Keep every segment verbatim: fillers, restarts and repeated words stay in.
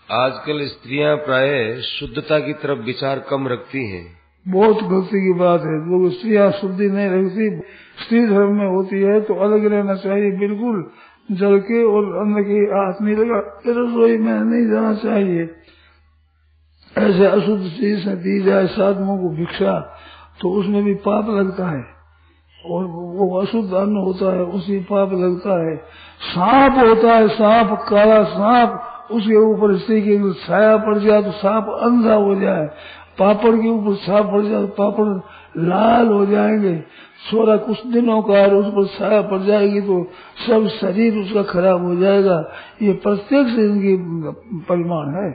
आजकल स्त्रियां प्राय शुद्धता की तरफ विचार कम रखती हैं। बहुत गलती की बात है। लोग स्त्रियां शुद्धि नहीं रखती। स्त्री धर्म में होती है तो अलग रहना चाहिए, बिल्कुल जल के और अन्न के हाथ नहीं लगा, रसोई में नहीं जाना चाहिए। ऐसे अशुद्ध चीज से दी जाए साधुओं को भिक्षा तो उसमें भी पाप लगता है, और वो अशुद्ध अन्न होता है उसी पाप लगता है। सांप होता है, सांप काला सांप, उसके ऊपर स्त्री के छाया पड़ जाए तो सांप अंधा हो जाए, पापड़ के ऊपर सांप पड़ जाए तो पापड़ लाल हो जाएंगे। थोड़ा कुछ दिनों का है उस पर छाया पड़ जाएगी तो सब शरीर उसका खराब हो जाएगा। ये प्रत्येक से इनकी परिमाण है,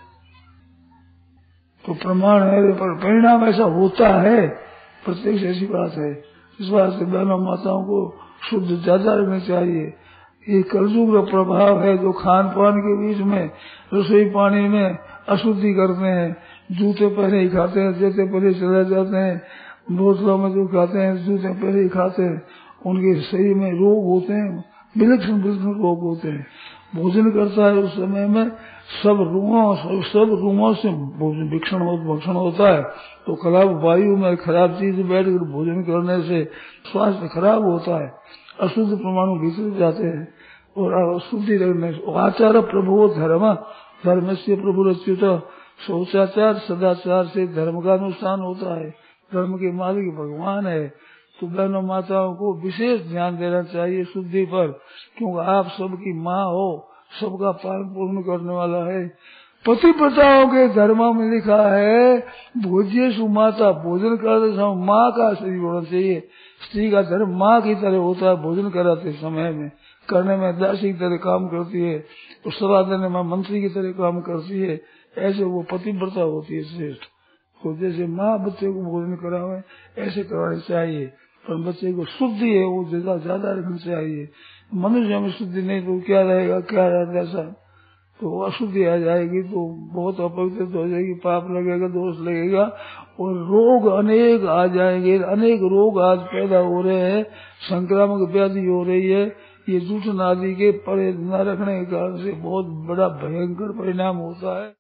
तो प्रमाण है, पर परिणाम ऐसा होता है, प्रत्यक्ष ऐसी बात है। इस बात से बहनों माताओं को शुद्ध ज्यादा रखना चाहिए। ये कलयुग का प्रभाव है जो खान पान के बीच में रसोई पानी में अशुद्धि करते हैं, जूते पहले ही खाते हैं, जूते पहले चले जाते हैं, बोतलों में जो खाते हैं जूते पहले ही खाते हैं, उनके शरीर में रोग होते हैं, विलक्षण विलक्षण रोग होते हैं। भोजन करता है उस समय में सब रूहों सब, सब रूहों से भक्षण भक्षण होता है, तो खराब वायु में खराब चीज बैठ कर भोजन करने से स्वास्थ्य खराब होता है, अशुद्ध परमाणु भीतर जाते हैं। और अशुद्धि रखने से आचार प्रभु धर्म धर्म से प्रभु रचित, शौचाचार सदाचार से धर्म का अनुष्ठान होता है। धर्म के मालिक भगवान है, तो बहनों माताओं को विशेष ध्यान देना चाहिए शुद्धि पर, क्योंकि आप सबकी माँ हो, सबका पालन पूर्ण करने वाला है। पति प्रताओं के धर्म में लिखा है भोज्य सुमाता, भोजन करते समय माँ का शरीर होना चाहिए। स्त्री का धर्म माँ की तरह होता है, भोजन कराते समय में करने में दासी की तरह काम करती है, तो सलाह देने में मंत्री की तरह काम करती है, ऐसे वो पतिव्रता होती है श्रेष्ठ। तो जैसे माँ बच्चे को भोजन करावे ऐसे करानी चाहिए, पर बच्चे को शुद्धि है वो ज्यादा ज्यादा रखनी चाहिए। मनुष्य में शुद्धि नहीं तो क्या रहेगा, क्या रहेगा ऐसा, तो अशुद्धि आ जाएगी तो बहुत अपवित्र हो जाएगी, पाप लगेगा, दोष लगेगा, और रोग अनेक आ जाएंगे। अनेक रोग आज पैदा हो रहे हैं, संक्रामक व्याधि हो रही है, ये जूठन आदि के परे न रखने के कारण से बहुत बड़ा भयंकर परिणाम होता है।